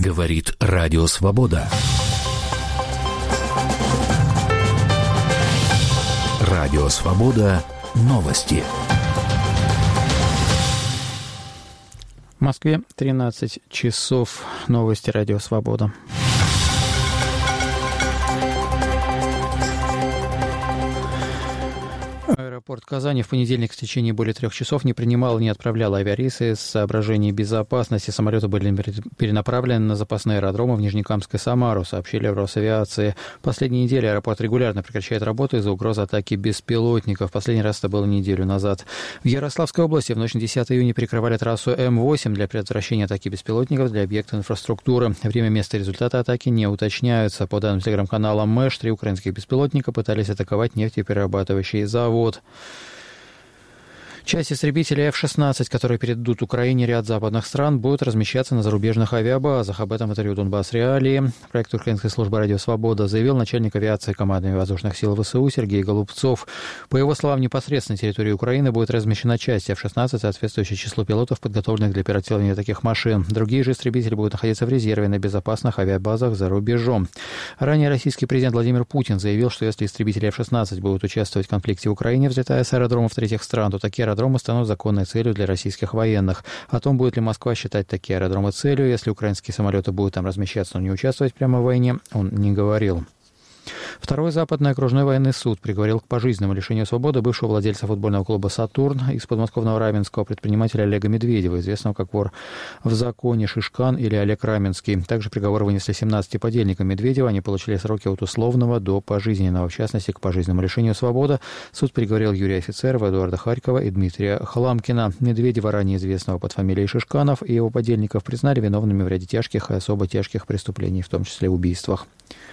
Говорит Радио Свобода. Радио Свобода. Новости. В Москве 13 часов. Новости Радио Свобода. Аэропорт Казани в понедельник в течение более 3 часов не принимал и не отправлял авиарейсы. Из соображений безопасности самолеты были перенаправлены на запасные аэродромы в Нижнекамск и Самару, сообщили в Росавиации. В последние недели аэропорт регулярно прекращает работу из-за угрозы атаки беспилотников. Последний раз это было неделю назад. В Ярославской области в ночь на 10 июня перекрывали трассу М8 для предотвращения атаки беспилотников для объекта инфраструктуры. Время, место и результаты атаки не уточняются. По данным телеграм-канала МЭШ, 3 украинских беспилотника пытались атаковать нефтеперерабатывающий завод. Часть истребителей F-16, которые передадут Украине ряд западных стран, будут размещаться на зарубежных авиабазах. Об этом в интервью «Донбасс Реалии» проект Украинской службы «Радио Свобода» заявил начальник авиации командования воздушных сил ВСУ Сергей Голубцов. По его словам, непосредственно на территории Украины будет размещена часть F-16, соответствующая числу пилотов, подготовленных для пилотирования таких машин. Другие же истребители будут находиться в резерве на безопасных авиабазах за рубежом. Ранее российский президент Владимир Путин заявил, что если истребители F-16 будут участвовать в конфликте в Украине, взлетая с аэродромов третьих стран, то такие аэродромы станут законной целью для российских военных. О том, будет ли Москва считать такие аэродромы целью, если украинские самолеты будут там размещаться, но не участвовать прямо в войне, он не говорил. Второй Западный окружной военный суд приговорил к пожизненному лишению свободы бывшего владельца футбольного клуба «Сатурн» из подмосковного Раменского предпринимателя Олега Медведева, известного как вор в законе Шишкан или Олег Раменский. Также приговор вынесли 17 подельникам Медведева. Они получили сроки от условного до пожизненного. В частности, к пожизненному лишению свободы суд приговорил Юрия Офицерова, Эдуарда Харькова и Дмитрия Хламкина. Медведева, ранее известного под фамилией Шишканов, и его подельников признали виновными в ряде тяжких и особо тяжких преступлений, в том числе убийствах.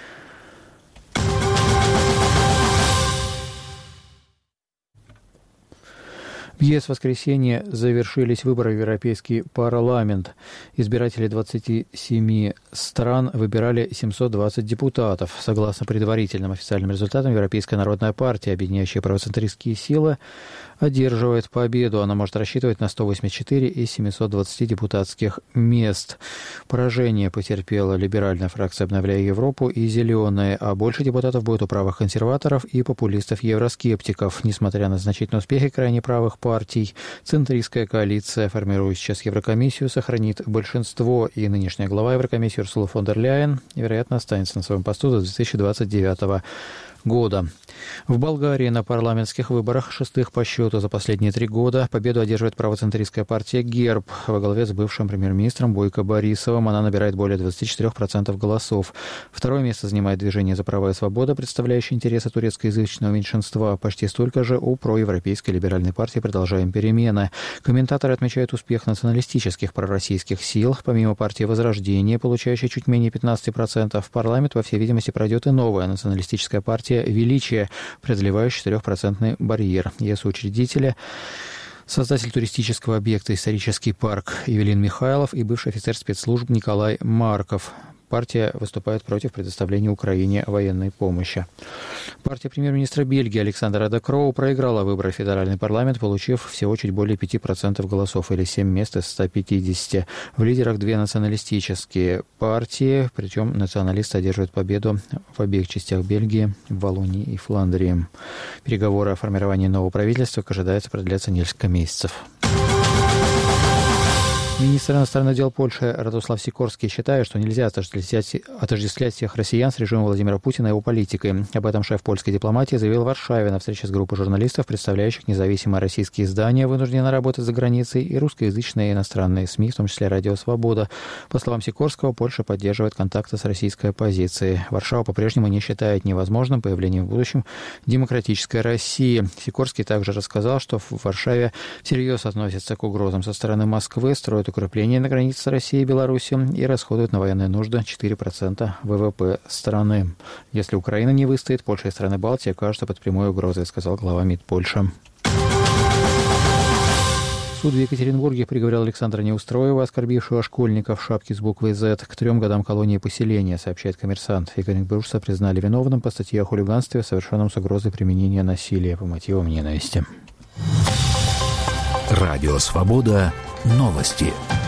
В ЕС в воскресенье завершились выборы в Европейский парламент. Избиратели 27 стран выбирали 720 депутатов. Согласно предварительным официальным результатам, Европейская народная партия, объединяющая правоцентристские силы, одерживает победу. Она может рассчитывать на 184 из 720 депутатских мест. Поражение потерпела либеральная фракция «Обновляя Европу» и «Зеленые», а больше депутатов будет у правых консерваторов и популистов-евроскептиков. Несмотря на значительные успехи крайне правых партий, центристская коалиция, формируя сейчас Еврокомиссию, сохранит большинство, и нынешняя глава Еврокомиссии Урсула фон дер Ляйен, вероятно, останется на своем посту до 2029 года. В Болгарии на парламентских выборах, 6-х по счету за последние 3 года, победу одерживает правоцентристская партия ГЕРБ во главе с бывшим премьер-министром Бойко Борисовым. Она набирает более 24% голосов. Второе место занимает движение «За права и свобода», представляющее интересы турецкоязычного меньшинства. Почти столько же у проевропейской либеральной партии «Продолжаем перемены». Комментаторы отмечают успех националистических пророссийских сил. Помимо партии «Возрождение», получающей чуть менее 15%, в парламент, по всей видимости, пройдет и новая националистическая партия «Величие», преодолевающий 4% барьер. Ее соучредители — создатель туристического объекта «Исторический парк» Евелин Михайлов и бывший офицер спецслужб Николай Марков. Партия выступает против предоставления Украине военной помощи. Партия премьер-министра Бельгии Александра де Кроу проиграла выборы в федеральный парламент, получив всего чуть более 5% голосов, или 7 мест из 150. В лидерах 2 националистические партии, причем националисты одерживают победу в обеих частях Бельгии, в Валлонии и Фландрии. Переговоры о формировании нового правительства, как ожидается, продлятся несколько месяцев. Министр иностранных дел Польши Радослав Сикорский считает, что нельзя отождествлять всех россиян с режимом Владимира Путина и его политикой. Об этом шеф польской дипломатии заявил в Варшаве на встрече с группой журналистов, представляющих независимые российские издания, вынуждены работать за границей, и русскоязычные иностранные СМИ, в том числе Радио Свобода. По словам Сикорского, Польша поддерживает контакты с российской оппозицией. Варшава по-прежнему не считает невозможным появление в будущем демократической России. Сикорский также рассказал, что в Варшаве всерьез относятся к угрозам со стороны Москвы, строят укрепления на границе с Россией и Беларусью и расходуют на военные нужды 4% ВВП страны. Если Украина не выстоит, Польша и страны Балтии окажутся под прямой угрозой, сказал глава МИД Польши. Суд в Екатеринбурге приговорил Александра Неустроева, оскорбившего школьника в шапке с буквой «З», к 3 годам колонии поселения, сообщает «Коммерсант». Екатеринбуржца признали виновным по статье о хулиганстве, совершенном с угрозой применения насилия по мотивам ненависти. Радио Свобода. Новости.